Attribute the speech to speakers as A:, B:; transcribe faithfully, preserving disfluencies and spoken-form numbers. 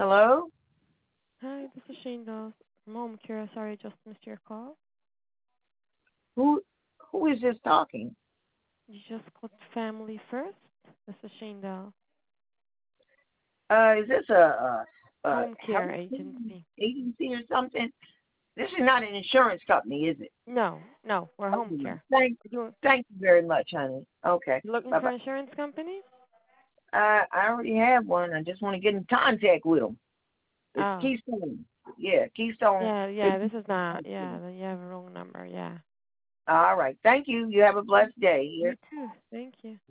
A: Hello?
B: Hi, this is Shane Dawes from Home Care. Sorry, just missed your call.
A: Who who is this talking?
B: You just called Family First. This is Shane Dawes,
A: Uh, is this a, a, a
B: Home
A: health
B: Care Agency.
A: agency or something? This is not an insurance company, is it?
B: No, no, we're Home
A: Okay.
B: Care.
A: Thank,
B: You doing?
A: thank you very much, honey. Okay.
B: You looking
A: Bye
B: for
A: bye.
B: insurance companies?
A: I I already have one. I just want to get in contact with them. It's
B: Oh,
A: Keystone. Yeah, Keystone.
B: yeah, yeah. This is not. Yeah, then you have a wrong number. Yeah.
A: All right. Thank you. You have a blessed day.
B: You too. Thank you.